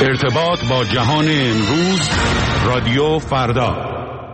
ارتباط با جهان امروز، رادیو فردا.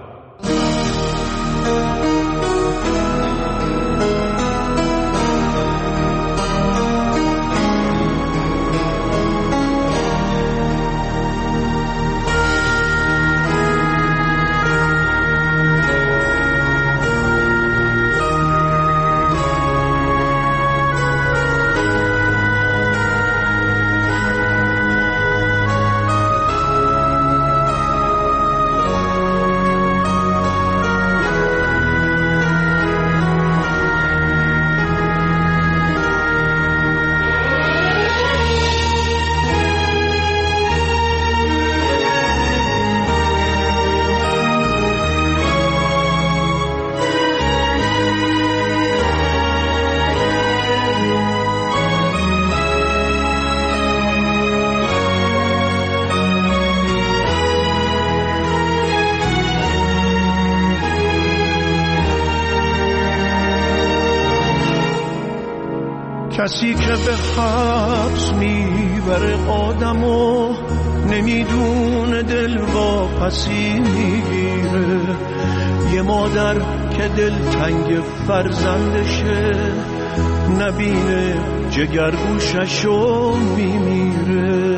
کسی که به حبس میبره آدمو نمیدونه دل واپسی میگیره. یه مادر که دل تنگ فرزندشه نبینه جگرگوششو میمیره.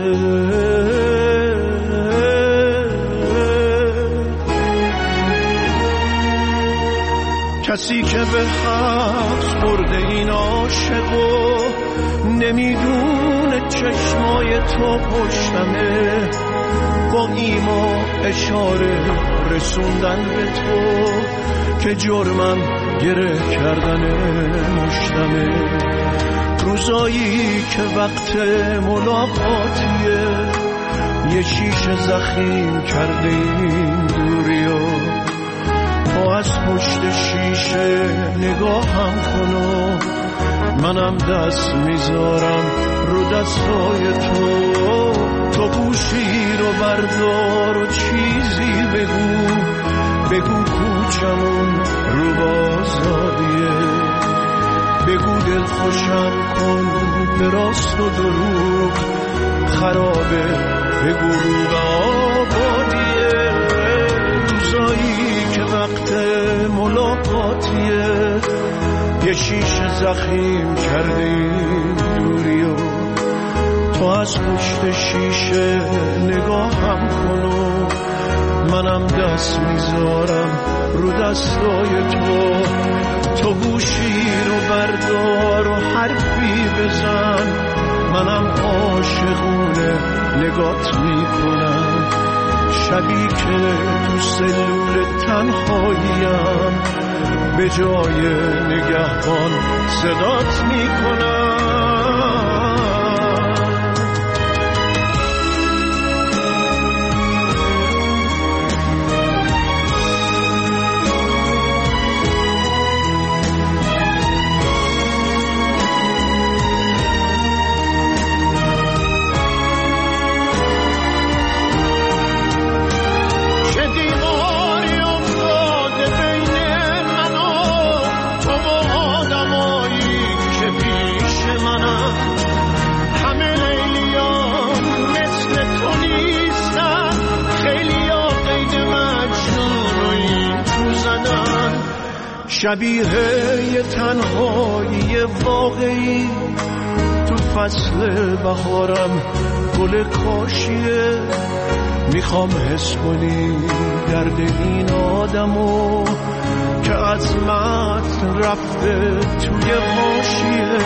کسی که به حبس برده این عاشقو نمیدونه چشمای تو پشتمه، با ایما اشاره رسوندن به تو که جرمم گره کردن مشتمه. روزایی که وقت ملاقاتیه یه شیشه زخیم کرده این دوریو، تو از پشت شیشه نگاهم کن و منم دست میذارم رو دستای تو. تو گوشی رو بردار و چیزی بگو کوچمون رو بازاریه. بگو دل خوشم کن به راست و دروغ خرابه، بگو رو به آبادیه. روزایی که وقت ملاقاتیه یه شیشه زخیم کرده این دوریو، تو از پشت شیشه نگاهم کن و منم دست میذارم رو دستای تو. تو گوشی رو بردار و حرفی بزن، منم عاشقونه نگات میکنم. شبی که تو سلول تنهاییم به جای نگهبان صدات میکنم. شبیه یه تنهایی واقعی تو فصل بهارم گل کاشیه. میخوام حس کنی درد این آدمو که عظمت رفته توی غاشیه.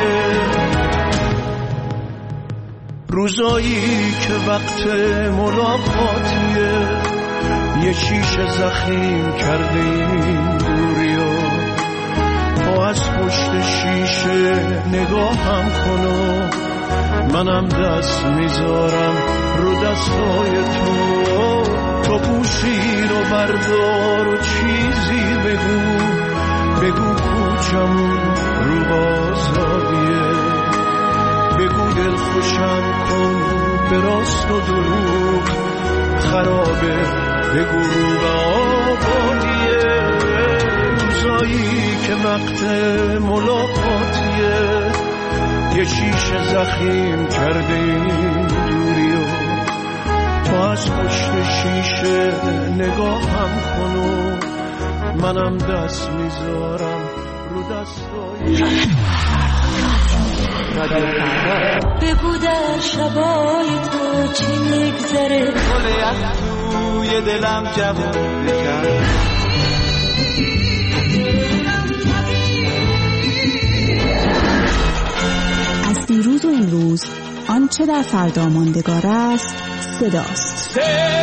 روزایی که وقت ملاقاتیه یه شیشه زخیم کرده این دوریو، تو از پشت شیشه نگاهم کن و منم دست میذارم رو دستای تو. تو گوشی رو بردار و چیزی بگو کوچمون رو بازاریه. بگو دل خوشم کن به راست و دروغ خرابه، بگو رو به آبادیه. روزایی که وقت ملاقاتیه یه شیشه زخیم کرده این دوریو، از پشت شیشه نگاهم کن و منم دست میذارم رو دستای بگو در شبای تو چی میگذره، گل یخ توی دلم جوون بکن. از دیروز و امروز آنچه در فردا ماندگار است صداست.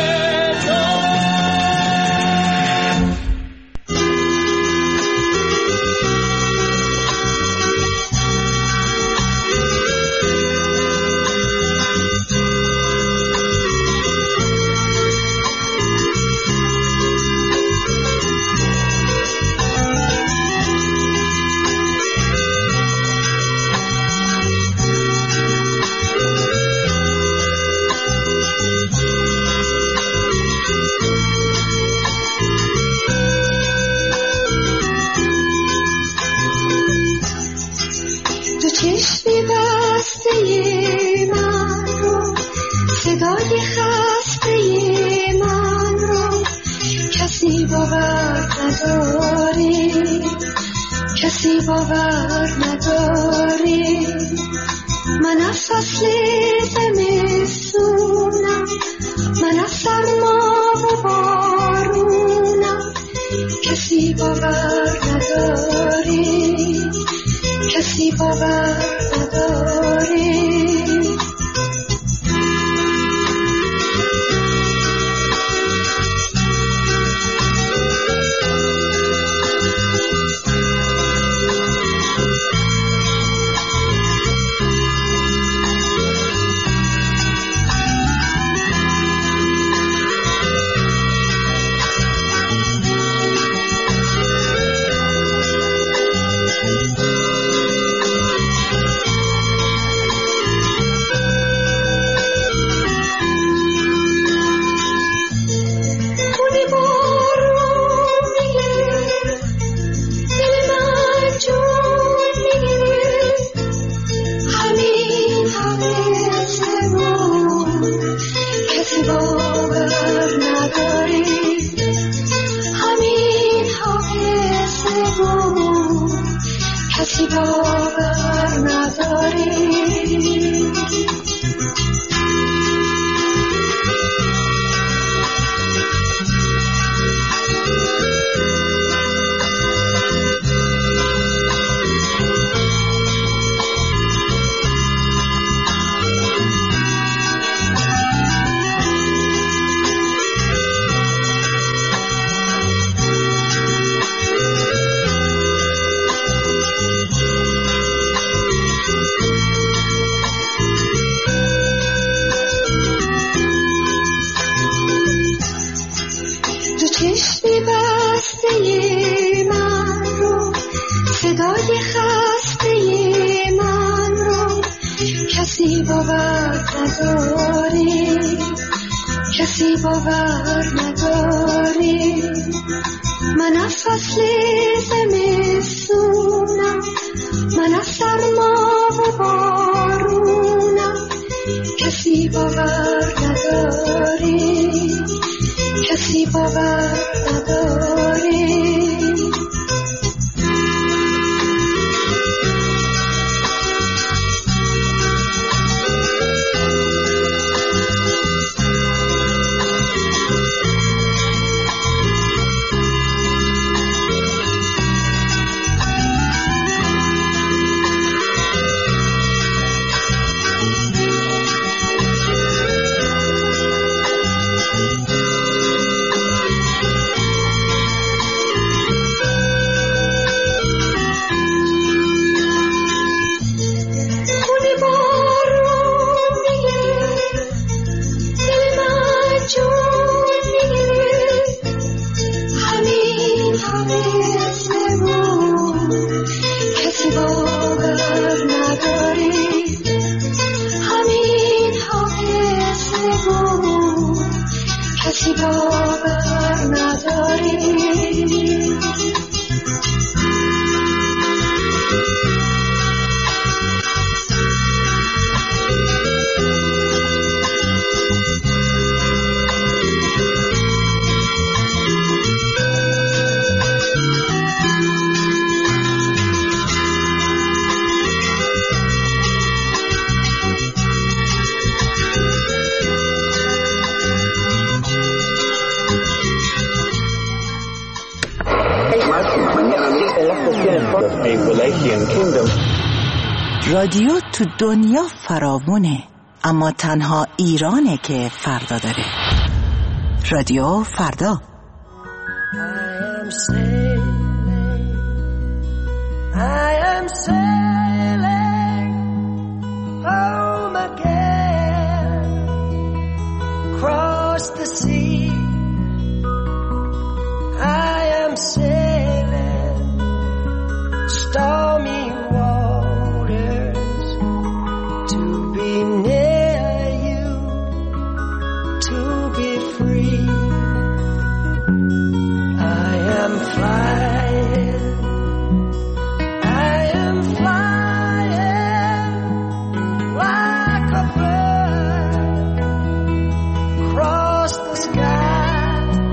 کسی باور نداری، من از فصل زمستونم، من از سرما و بارونم. کسی باور نداری، کسی باور نداری. کسی باور نداری، من از فصل زمستونم، من از سرما و بارونم. کسی باور نداری، کسی باور نداری. a Wallachian kingdom. رادیو تو دنیا فراوونه، اما تنها ایرانه که فردا داره. رادیو فردا. I am sailing home again, across the sea. I am sailing stormy waters to be near you, to be free. I am flying, I am flying like a bird across the sky.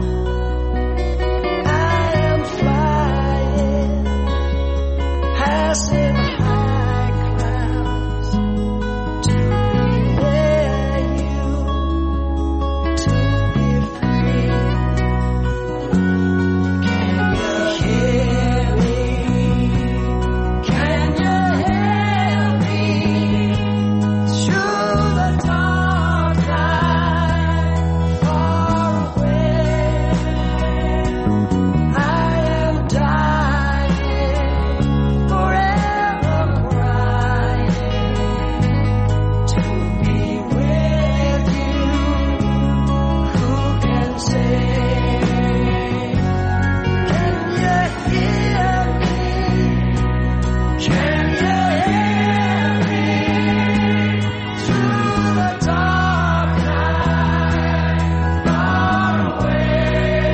I am flying, passing high clouds to be near you, to be free. Can you hear me? Can you hear me through the dark night, far away? I am dying, forever crying to be with you. Who can say? Can you hear me? Can you hear me through the dark night, far away?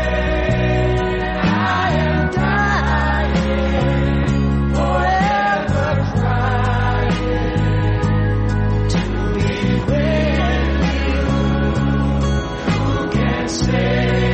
I am dying, forever crying to be with you. Who can say?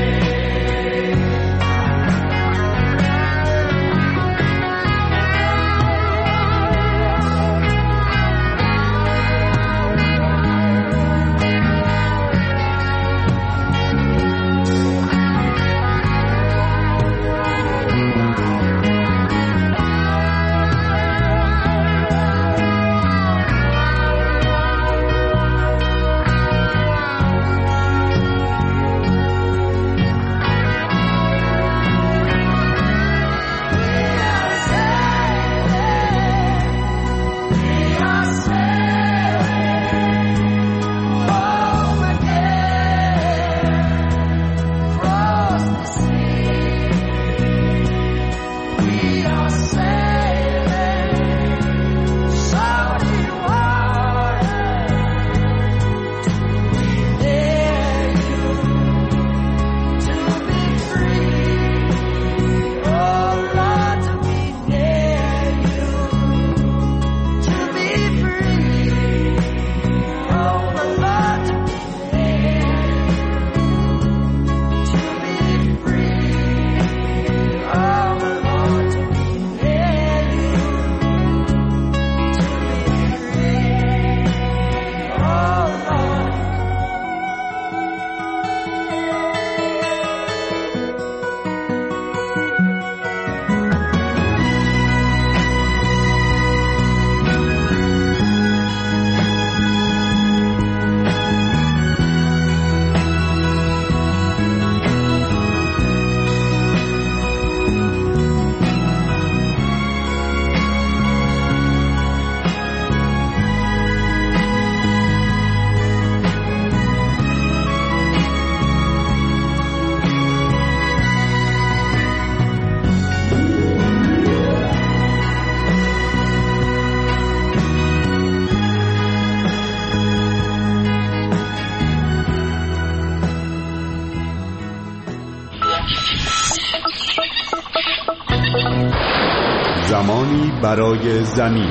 زمانی برای زمین.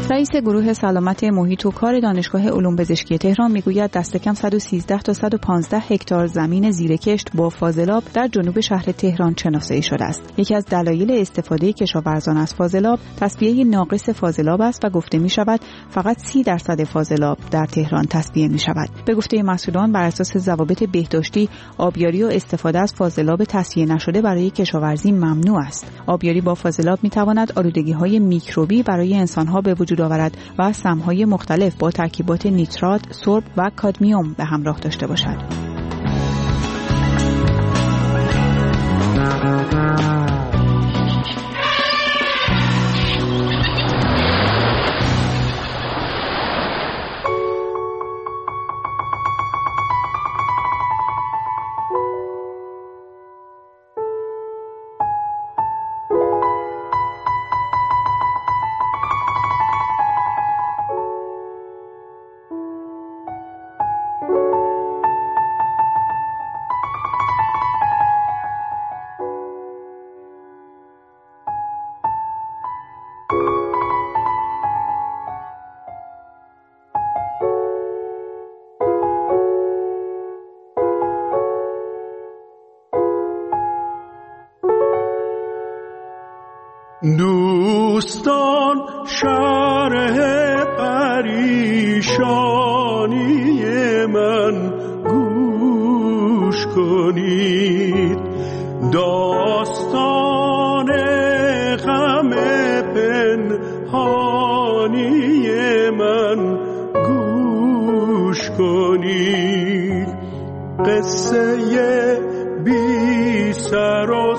رئیس گروه سلامت محیط و کار دانشگاه علوم پزشکی تهران میگوید دست کم 113 تا 115 هکتار زمین زیر کشت با فاضلاب در جنوب شهر تهران شناسایی شده است. یکی از دلایل استفاده کشاورزان از فاضلاب تصفیه ناقص فاضلاب است و گفته می شود فقط 30% فاضلاب در تهران تصفیه می شود. به گفته مسئولان بر اساس ضوابط بهداشتی آبیاری و استفاده از فاضلاب تصفیه نشده برای کشاورزی ممنوع است. آبیاری با فاضلاب می تواند آلودگی‌های میکروبی برای انسان‌ها به وجود آورد و سم‌های مختلف با ترکیبات نیترات، سرب و کادمیوم به همراه داشته باشد. دوستان شرح پریشانی من گوش کنید، داستان غم پنهانی من گوش کنید، قصه بی سر و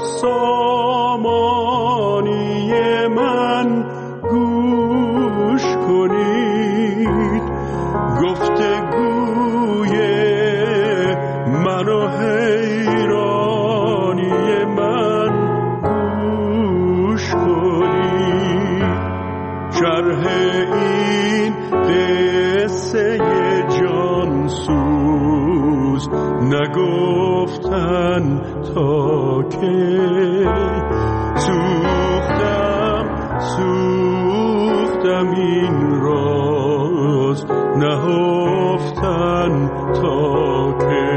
سامانی من گوش کنید، گفتگوی من و حیرانی من گوش کنید، شرح این قصه جانسوز نگفتن تا که سوختم این راز نهفتن تا که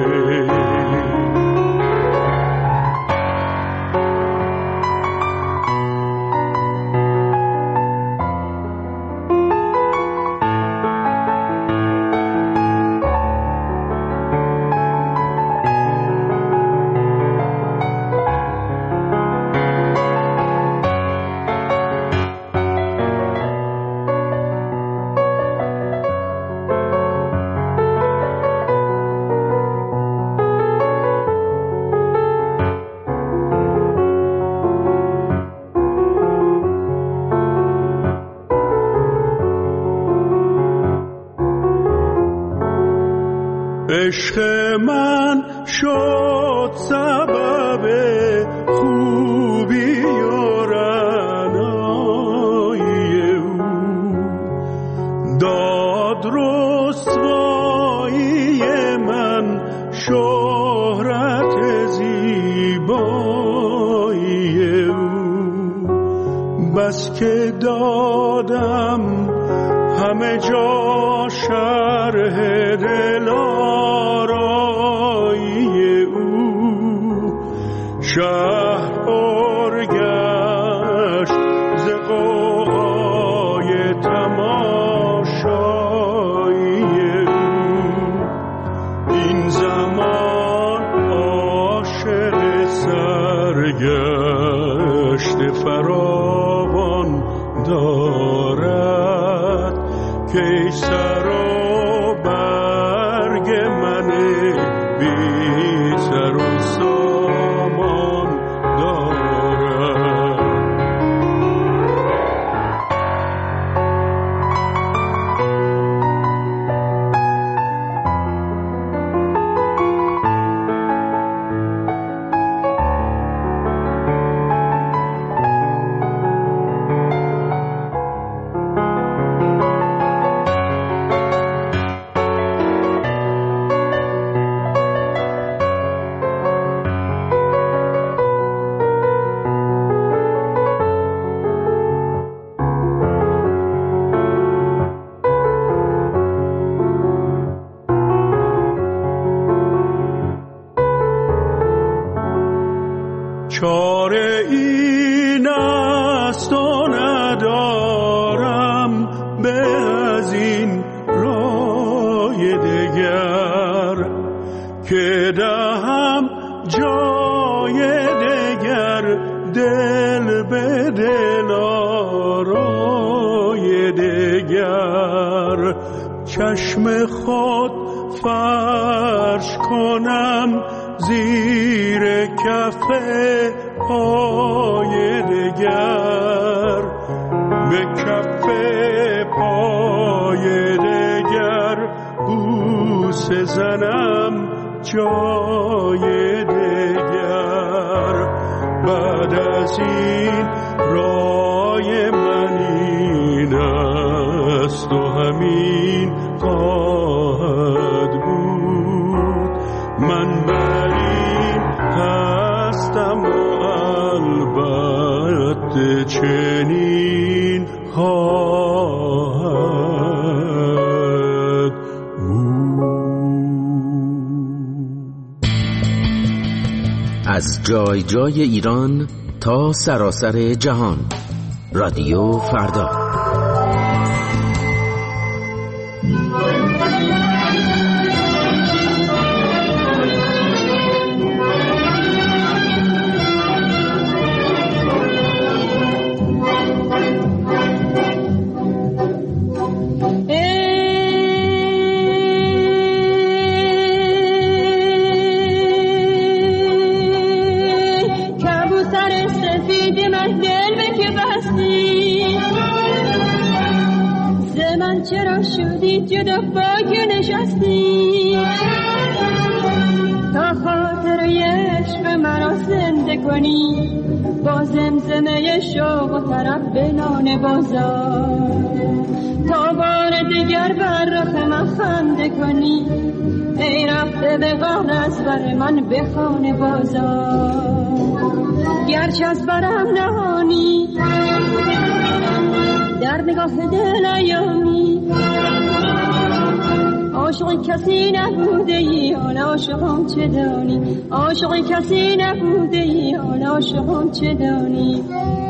عشق من شد سبب خوبی و رعنایی او، داد رسوایی من شهرت زیبایی او، بس که دادم همه جا شرح دلارایی او، شهر پرگشت ز غوغای تماشایی او، این زمان عاشق سرگشت فراوان دارد که سر و برگ من بی سر و سامان دارد. بارای دگر چشم خود فرش کنم زیر کف پای دگر، به کف پای دگر بوسه زنم جای دگر. بعد از این رای من این است و همین خواهد بود. من بر این هستم و البته چنین خواهد بود. از جای جای ایران تا سراسر جهان، رادیو فردا. چرا شدی جدا باک نشستی؟ تا خاطر عشق مرا زنده کنی، با زمزمه شوق و طرب به نان بازار. تا بار دیگر بر رخ من خنده کنی، ای رفته به غار از بر من به خانه بازار. گرچه از برم نهانی در نگاه دل ایامی، عاشق کسی نبوده ای حالا عاشقم چه دانی؟ عاشق کسی نبوده ای حالا عاشقم چه دانی؟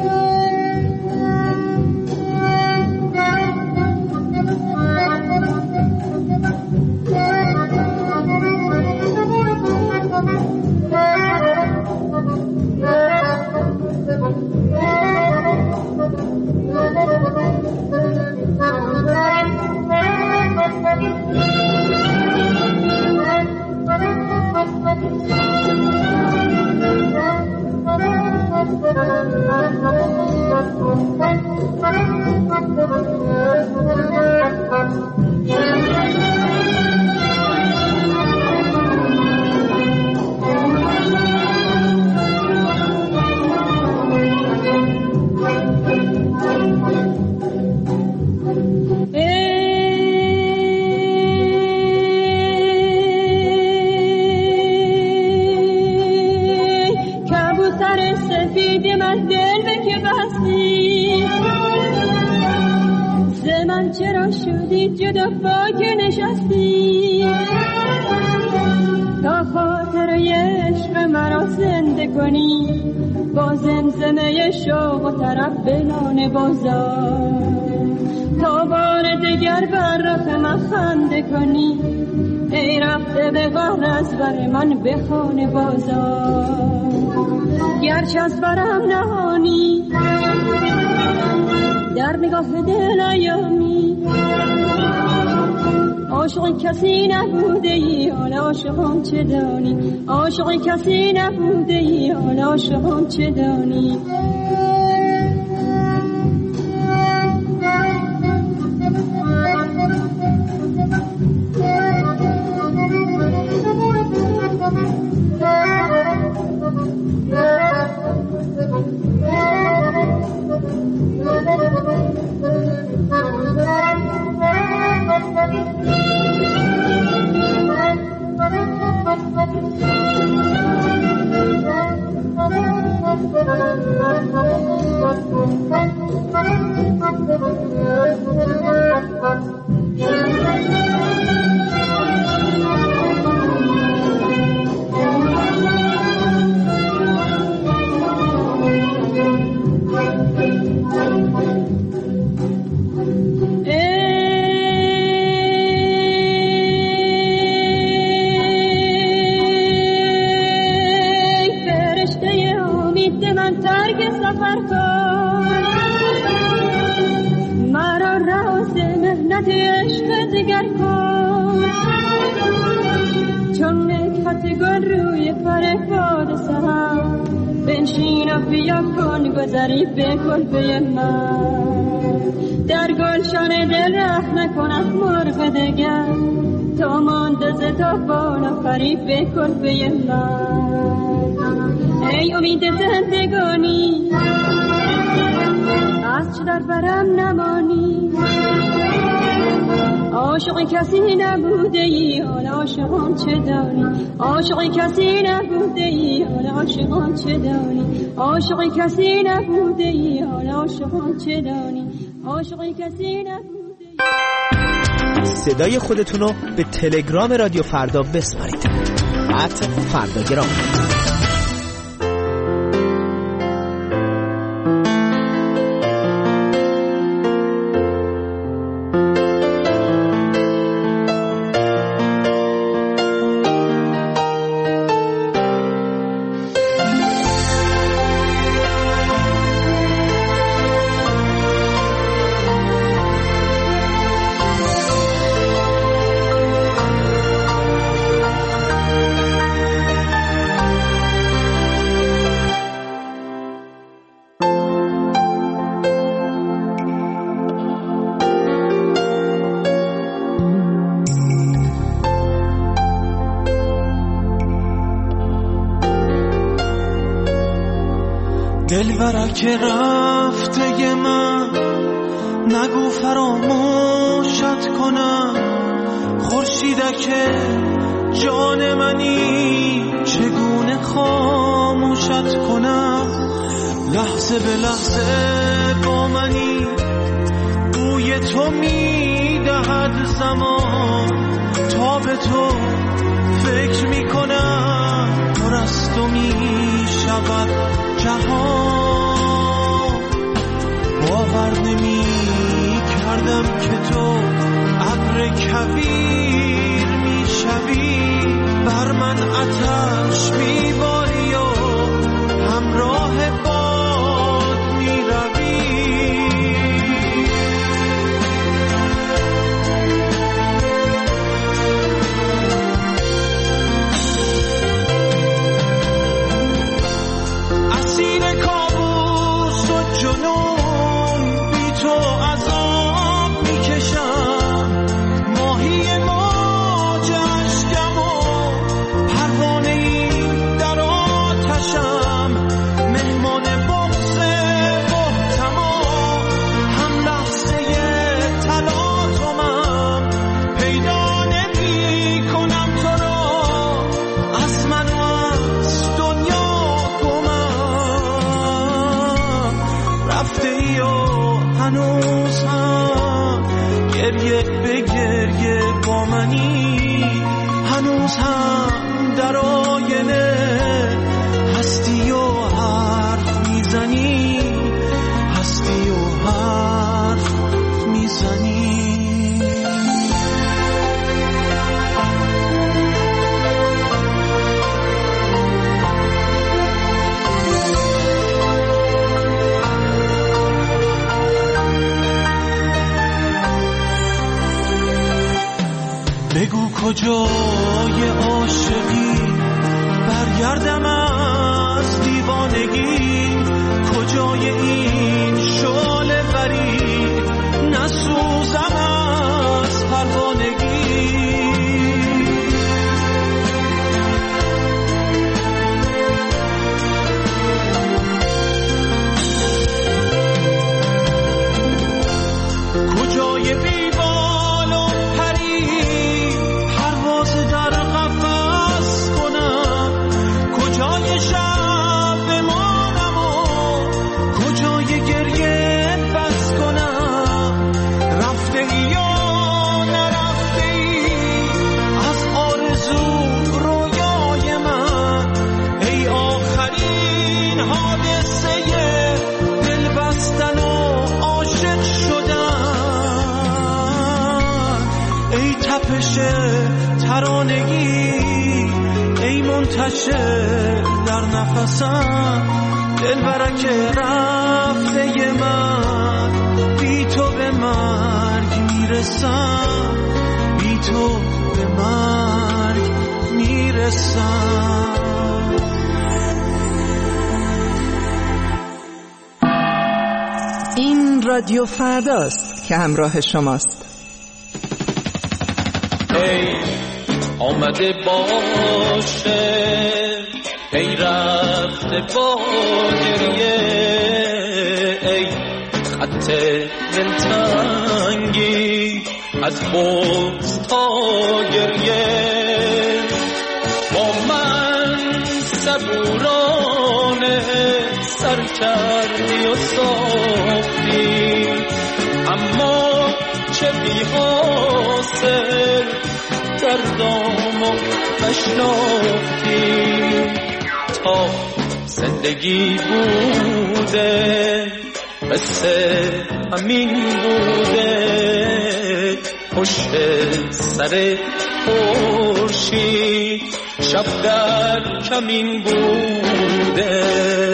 چرا شدی جدا باک نشستی؟ تا خاطر عشق مرا زنده کنی، با زمزمه شوق و طرب به نان بازار. تا بار دیگر بر رخ من خنده کنی، ای رفته به غار از بر من به خانه بازار. گرچه از برم نهانی در نگاه دل ایامی، عاشق کسی نبوده ای حالا عاشقم چه دانی؟ عاشق کسی نبوده ای حالا عاشقم چه دانی؟ نکهت عشق دگر کن، چون نکهت گل روی پر باد سحر، بنشین و بیا کن گذری به کلبه من. در گلشن دل رحم نکنم مرغ دگر، تا مانده ز تابان و فریب به کلبه من. ای امید زندگانی از چه در برم نمانی، عاشق کسی نبوده ای حال عاشقان چه دانی، عاشق کسی نبوده ای حال عاشقان چه دانی، عاشق کسی نبوده ای حال عاشقان چه دانی، عاشق کسی نبوده ای. صدای خودتونو به تلگرام رادیو فردا بسپارید. @فرداگرام. دلبرک رفته من نگو فراموشت کنم، خورشیدک جان منی چگونه خاموشت کنم، لحظه به لحظه با منی بوی تو میدهد زمان، تا به تو فکر میکنم پر از تو میشود جهان. باور نمی کردم که تو ابر کویر میشوی، بر من آتش میباری و همراه باد میروی. هنوز هم در آینه هستی و حرف میزنی، هستی و حرف میزنی. بگو کجای عاشقی، برگردم از دیوانگی، کجای این شعله بری، نسوزم از پروانگی. کجای بیبال و پری، پرواز در قفس کنم، کجای شب بمانم و کجای گریه بس کنم. رفته ای یا نرفته ای از آرزو رویای من، ای آخرین حادثه دل بستن و عاشق شدن، ای تپش ترانگی، ای منتشر در نفسم. دلبرک رفته من بی تو به مرگ میرسم. میرسم، بی تو به مرگ میرسم. این رادیو فرداست که همراه شماست. ای آمده باشه، ای رفته با گریه، ای خط دلتنگی از بغض تا گریه، با من صبورانه سر کردی و ساختی، اما چه بی حاصل دردامو نشناختی. تا زندگی بوده قصه همین بوده، پشت سر خورشید شب در کمین بوده.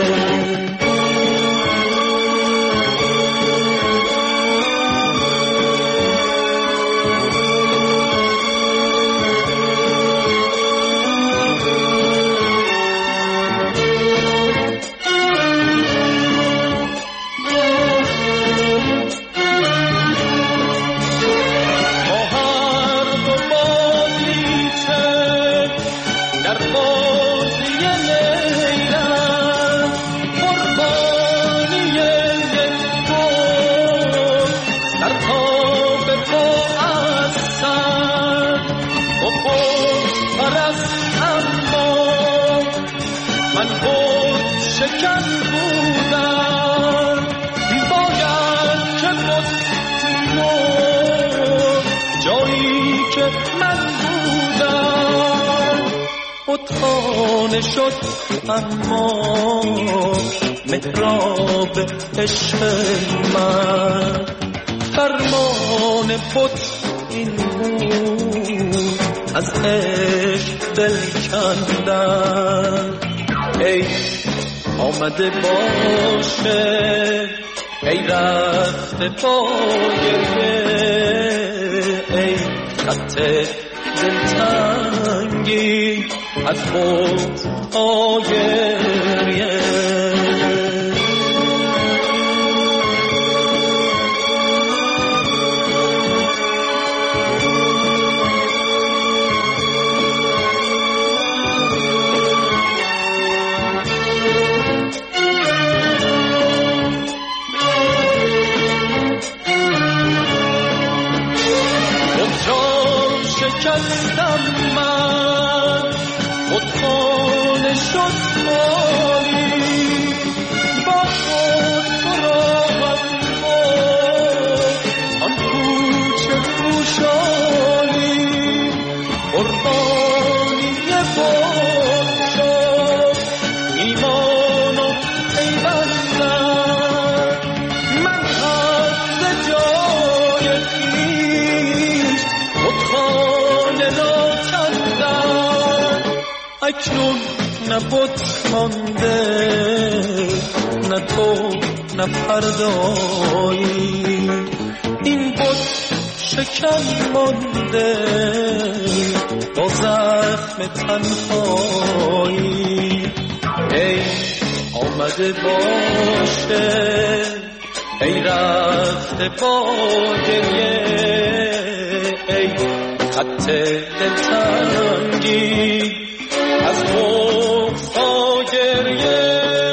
خانه شد اما محراب عشق من، فرمان بت این بود از عشق دل کندن. ای آمده باشه، ای رفته با گریه، ای خط دلتنگی از خود آگریه. شکستم من، خودخانه شد خالی، با خود براهم آن کوچه خوشحالی، قربانی بود شد ایمان و پیوندم. من از جای خویش خودخانه را کندم، اکنون نه بت مانده، نه تو نه فردایی، این بت شکن مانده با زخم تنهایی. ای آمده باشه، ای رفته با گریه، ای خط دلتنگی از بغض تا گریه.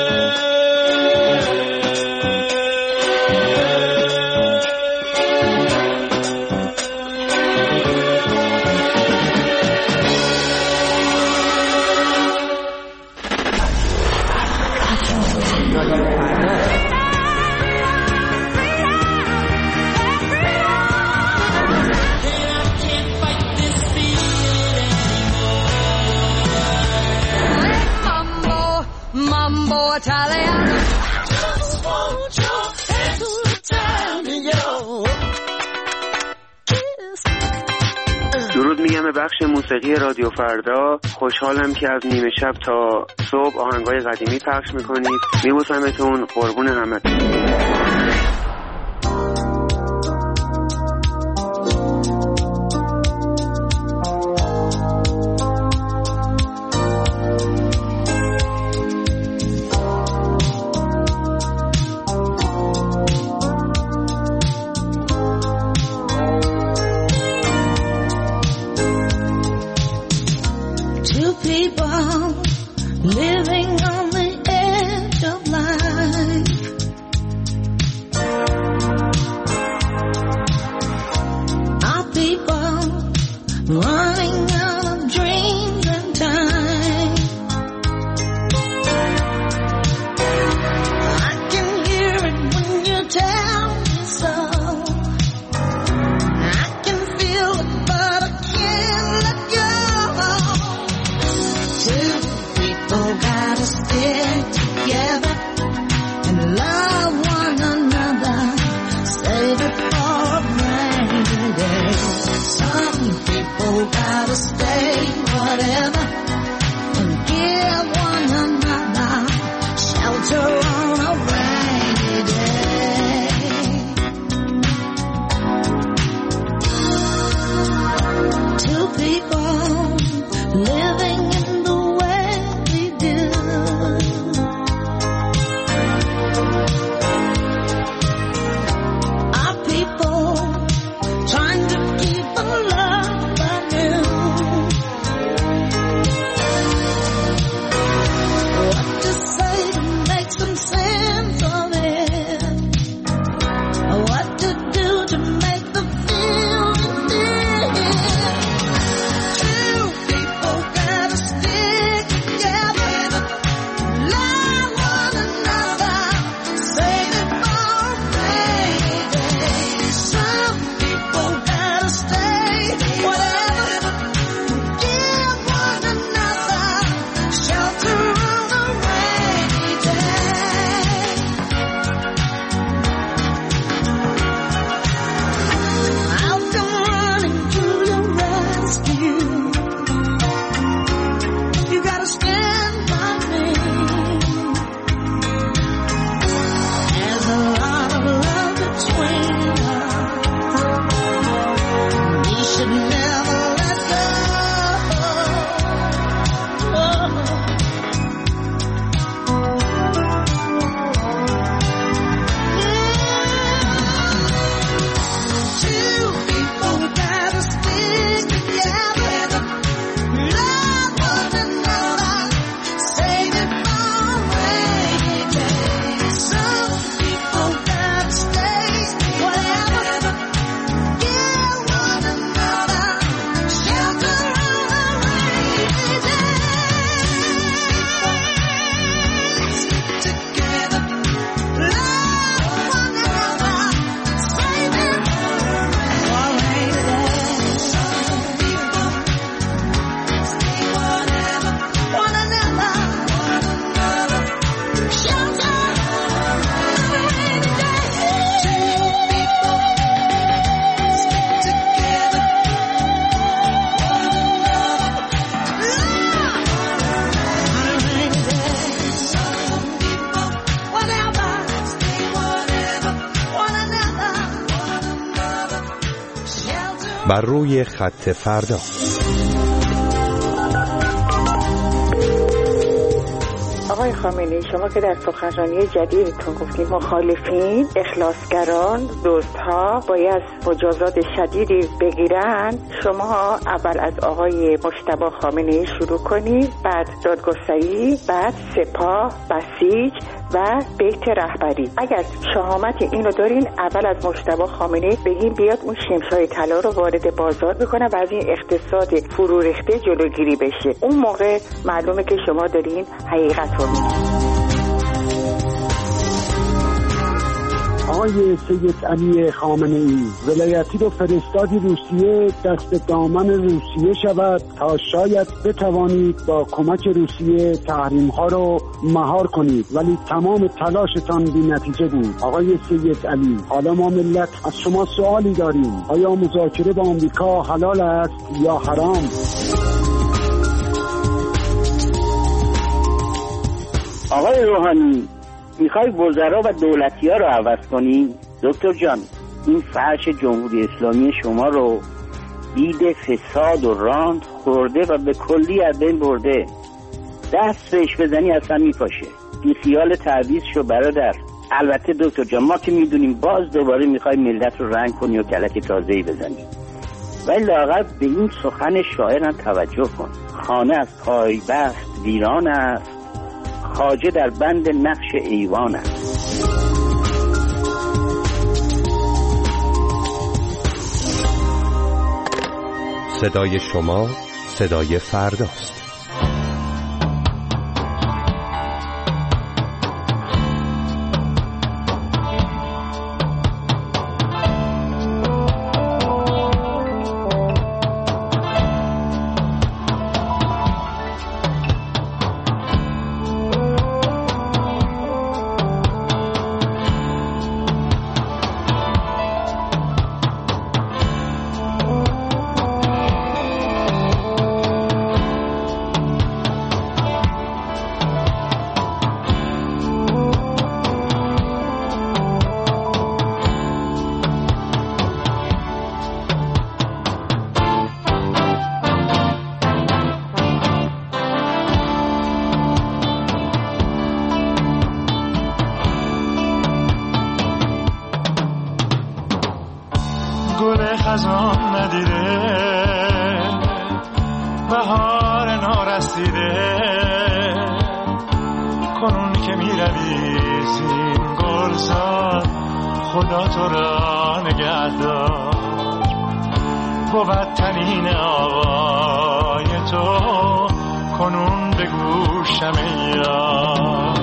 درود میگم به بخش موسیقی رادیو فردا. خوشحالم که از نیمه شب تا صبح آهنگای قدیمی پخش میکنید. میبوسمتون، قربون همتون. بر روی خط فردا. آقای خامنه‌ای، شما که در سخنرانی جدیدتون گفتید مخالفین، اخلاصگران، دزدها باید مجازات شدیدی بگیرن، شما اول از آقای مجتبی خامنه‌ای شروع کنید، بعد دادگستری، بعد سپاه، بسیج و بیت رهبری. اگر شهامت اینو دارین، اول از مجتبی خامنه‌ای بگیم بیاد اون شمشای طلا رو وارد بازار بکنه و از این اقتصاد فرو ریخته جلوگیری بشه. اون موقع معلومه که شما دارین حقیقت رو میگید. آقای سید علی خامنه‌ای، ولایتی رو فرستادی روسیه دست دامن روسیه شود تا شاید بتوانید با کمک روسیه تحریم‌ها رو مهار کنید، ولی تمام تلاشتان بی نتیجه بود. آقای سید علی، حالا ما ملت از شما سوالی داریم، آیا مذاکره با آمریکا حلال است یا حرام؟ آقای روحانی، میخوای وزرا و دولتی‌ها رو عوض کنی؟ دکتر جان، این فرش جمهوری اسلامی شما رو دید فساد و راند خورده و به کلی از بین برده. دست بهش بزنی اصلا میپاشه. بی خیال تعویض شو برادر. البته دکتر جان، ما که میدونیم باز دوباره میخوای ملت رو رنگ کنی و کلک تازه‌ای بزنی، ولی لااقل به این سخن شاعرم توجه کن. خانه از پایبست ویران است، خواجه در بند نقش ایوان است. صدای شما صدای فرداست. گل خزان ندیده، بهار نارسیده، کنون که می روی زین گلزار، خدا تو را نگهدار. بود تنین آوای تو کنون به گوشم یار.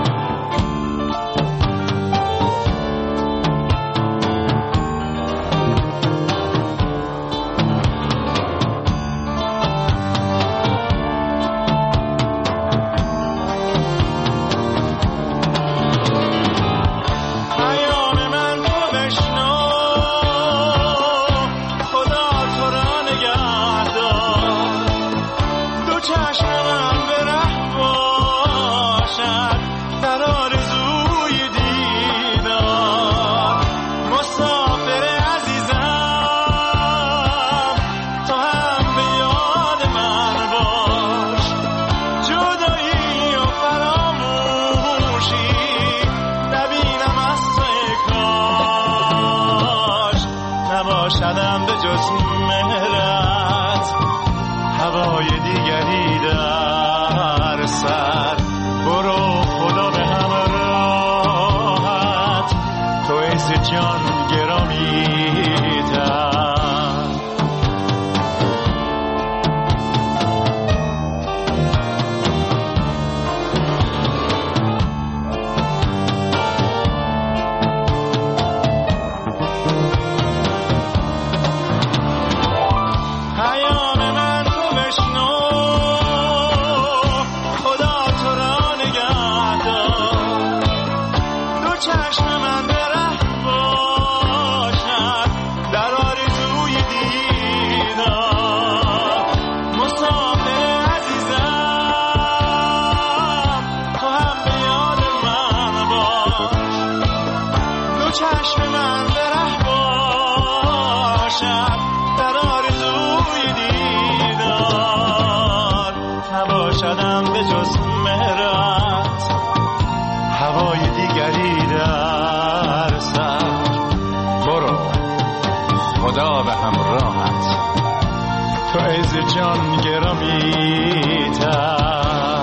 نباشدم به جز مهرت هوای دیگری در سر. برو خدا به همراهت، تو عز جان گرامی تر. چشم من به رهبار جان گرامی‌تر.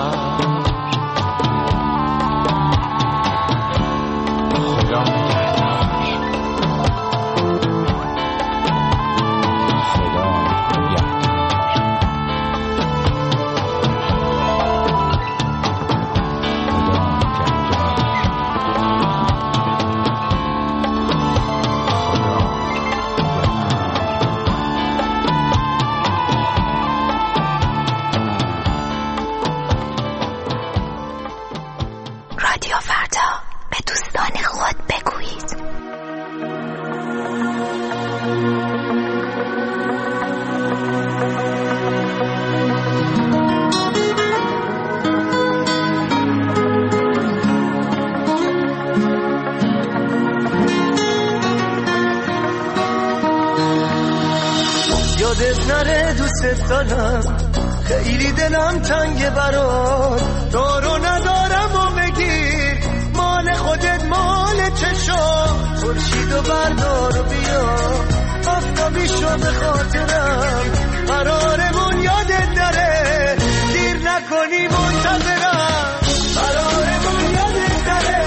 یادت نره دوست دارم، خیلی دلم تنگه برات، دارو ندارم و بگیر مال خودت مال چشم، خورشیدو بردار و بیا آفتابی شو به خاطرم، قرارمون یادت نره دیر نکنی منتظرم، قرارمون یادت نره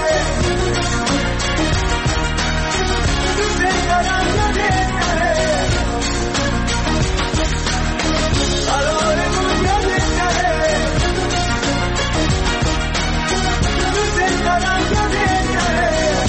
دوست دارم یادت نره، قرارمون یادت نره دوست دارم یادت نره.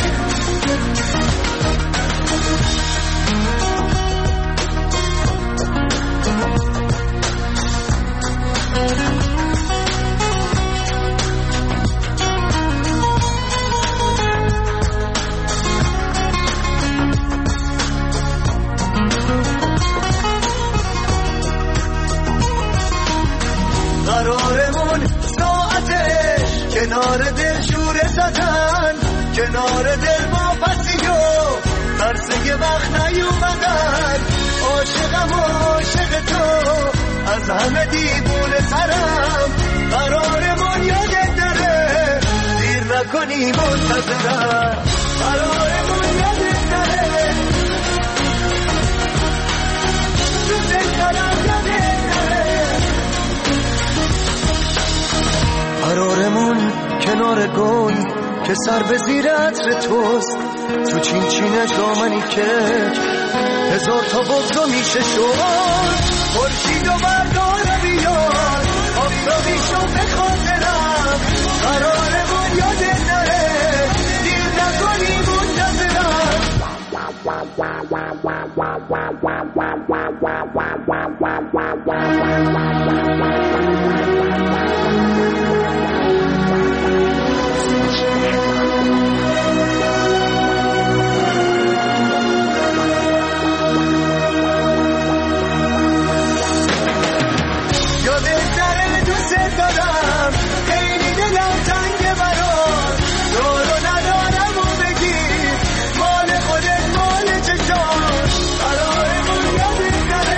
قرارمون ساعتش کنار دل شوره زدن، کنار دل ما پسی و ترس یه وقت نیومدن، عاشقم و عاشق تو از همه دیوونه ترم، قرارمون یادت نره دیر نکنی منتظرم، قرارمون یادت نره دوست دارم یادت نره، قرارمون کنار گل که سر به زیر عطر توست، تو چین چینش دامنی که هزار تا بغضا میشه شد، خورشید و بردار بیار آفتابی شو به خاطرم، قرارمون یادت نره دیر نکنی منتظرم. یادت نره دوست دارم، خیلی دلم تنگه برات، دارو ندارم و بگیر مال خودت مال چشام، قرارمون یادت نره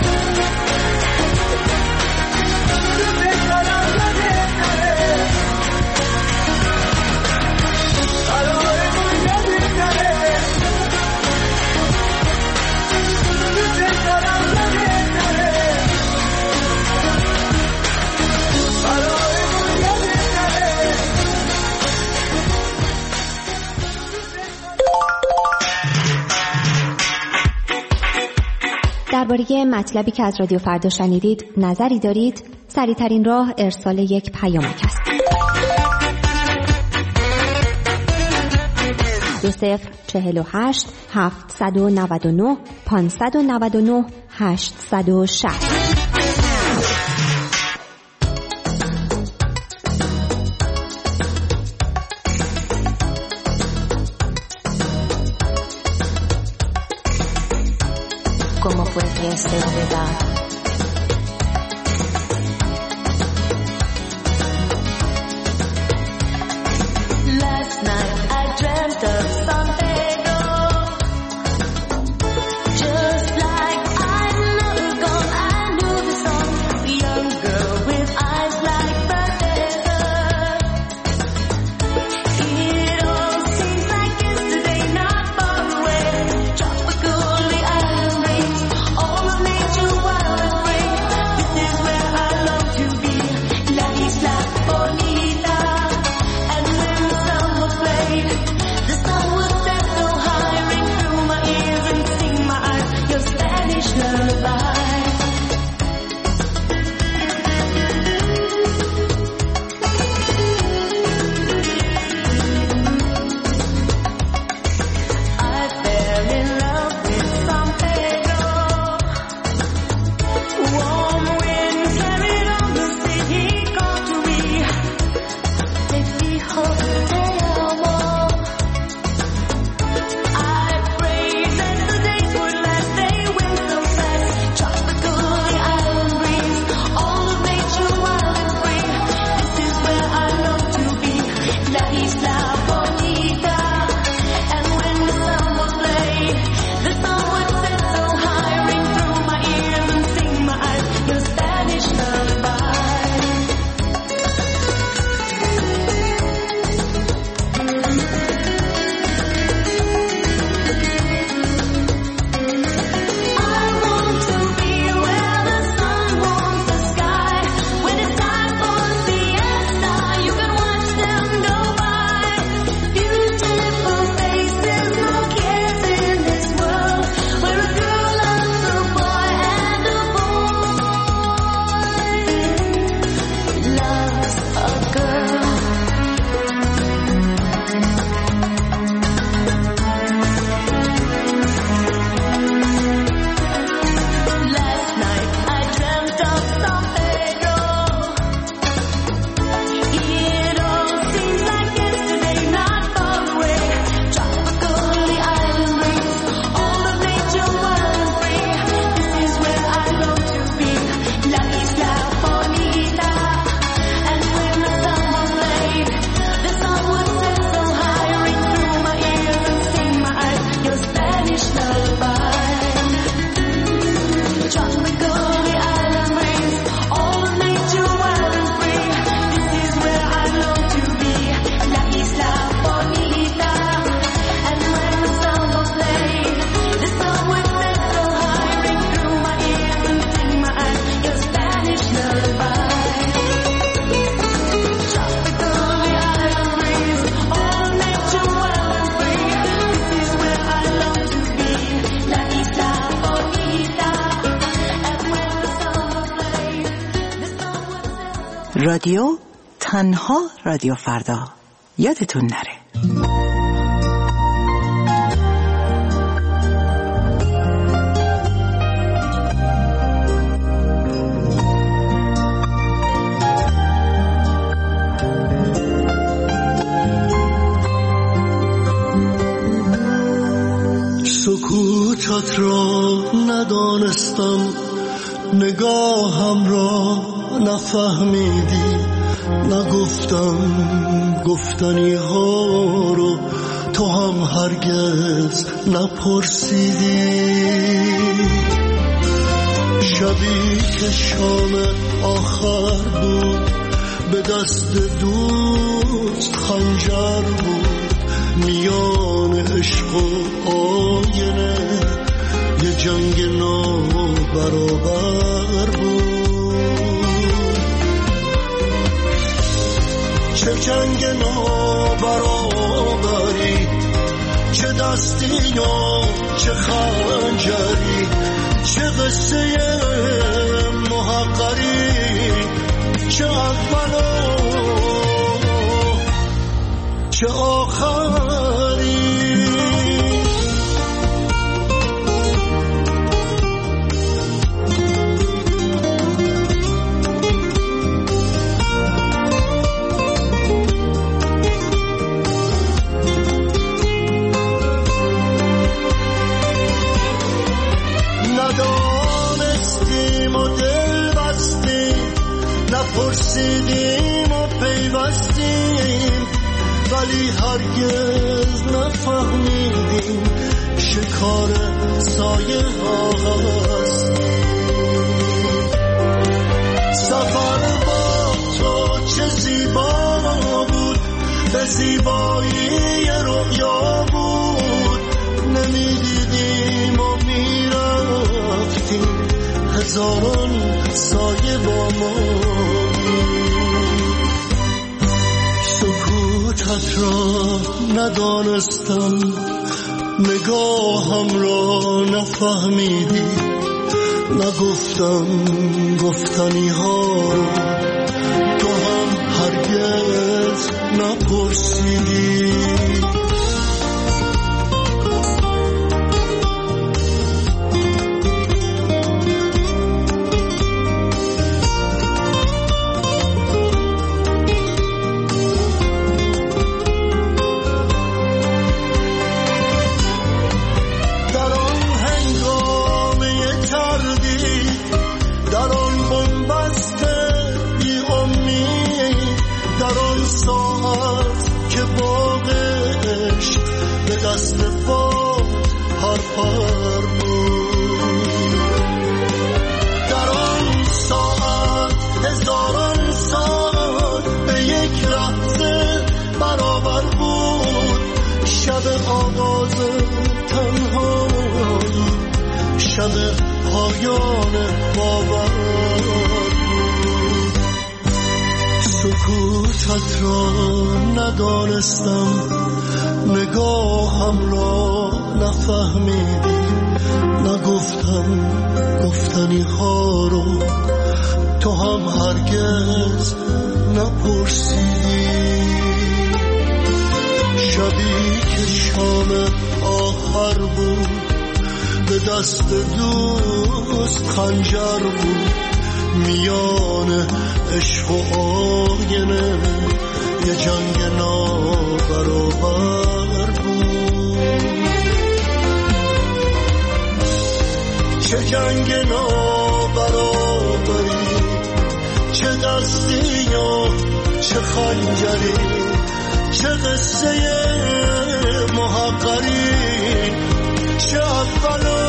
دوست دارم یادت نره، قرارمون یادت نره دوست دارم یادت نره. درباره مطلبی که از رادیو فردا شنیدید نظری دارید؟ سریع‌ترین راه ارسال یک پیامک است. 2048 799 599 860. ¿Cómo fue que este novedad? Last night I dreamt of San Pedro, just like I know gone. I knew the song, the young girl with eyes like the desert. It all seems like yesterday, not far away. Tropical, the island breeze, all of nature wild رادیو تنها رادیو فردا، یادتون نره. سکوتت را ندانستم، نگاهم را نفهمیدی، نگفتم گفتنی ها رو تو هم هرگز نپرسیدی. شبی که شام آخر بود، به دست دوست خنجر بود، میان عشق و آینه یه جنگ نابرابر بود. چه جنگ نابرابری، چه دستی و چه خنجری، چه قصه محقری، چه اول و چه آخری. ندانستیم و دل بستیم، نپرسیدیم و پیوستیم، ولی هرگز نفهمیدیم شکار سایه ها هستیم. سفر با تو چه زیبا بود، به زیبایی رؤیا بود، نمیدیدیم و میرفتیم، هزاران سایه با ما. سکوتت را ندانستم، نگاهم را نفهمیدی، نگفتم گفتنی ها رو تو هم هرگز نپرسیدی. در آن ساعت هزاران سال به یک لحظه برابر بود. شب آغاز تنهایی، شب پایان باور بود. سکوتت را ندانستم، نگاهم را نفهمیدی، نگفتم گفتنی ها رو تو هم هرگز نپرسیدی. شبی که شام آخر بود، به دست دوست خنجر بود، میان عشق و آینه یه جنگ نابرابر بود. چه جنگ نابرابری، چه دستی و چه خنجری، چه قصه محقری، چه اول